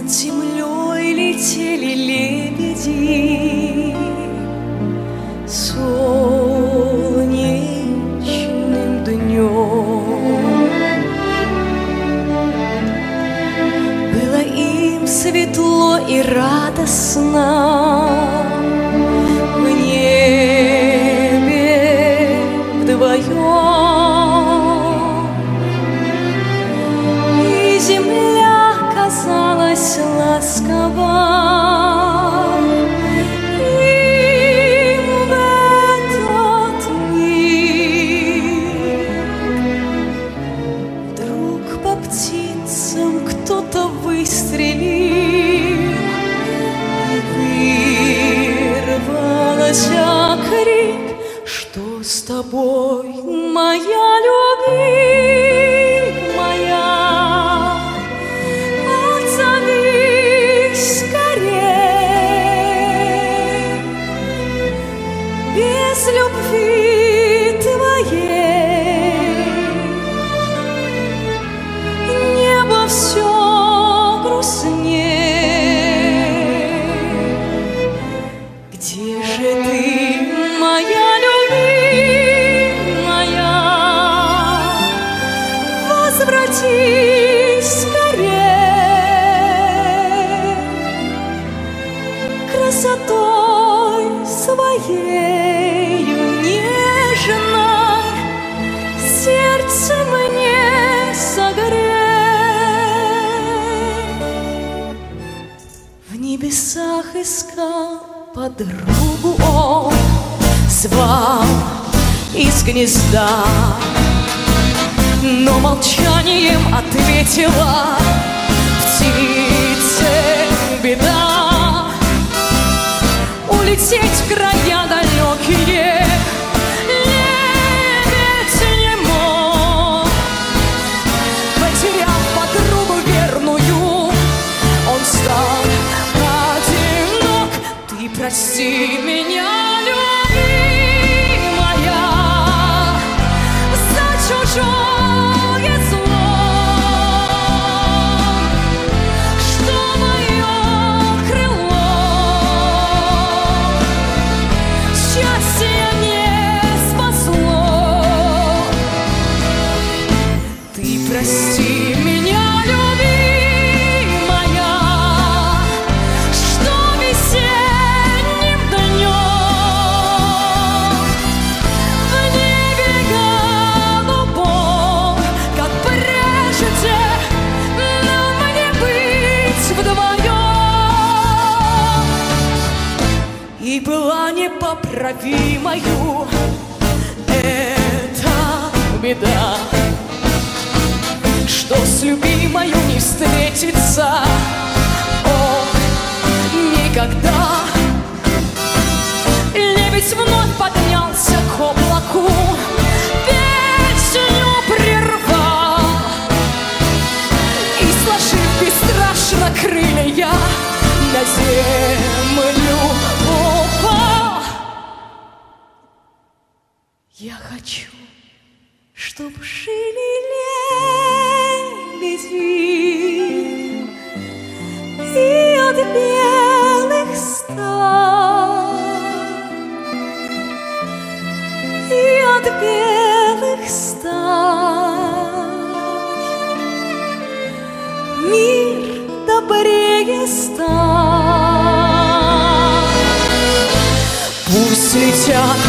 землей летели лебеди солнечным днем. Было им светло и радостно в небе вдвоем, и земля казалась ласкова им в этот миг. Вдруг по птицам кто-то выстрелил, вырвался крик: что с тобой, моя любимая? Отзовись скорей, без любви твоей небо все грустнее. Где же ты, моя любимая? Возвратись скорей, красотой своею нежной сердце мне согрей. В небесах искал подругу он, звал из гнезда, но молчанием ответила птице беда. Улететь в края далекие лебедь не мог. Потеряв подругу верную, он стал одинок. Ты прости меня, любимая, за чужое зло, что мое крыло счастья не спасло. Ты прости меня, любимая, что весенним днем в небе голубом, как прежде, нам не быть вдвоем. И была непоправимою эта беда, что с любимою не встретиться он никогда. Лебедь вновь поднялся к облаку, песню прервал и, сложив бесстрашно крылья, на землю упал. Я хочу, чтоб жили лебеди и от белых стать, и от белых стать, мир добрее стать. Пусть летят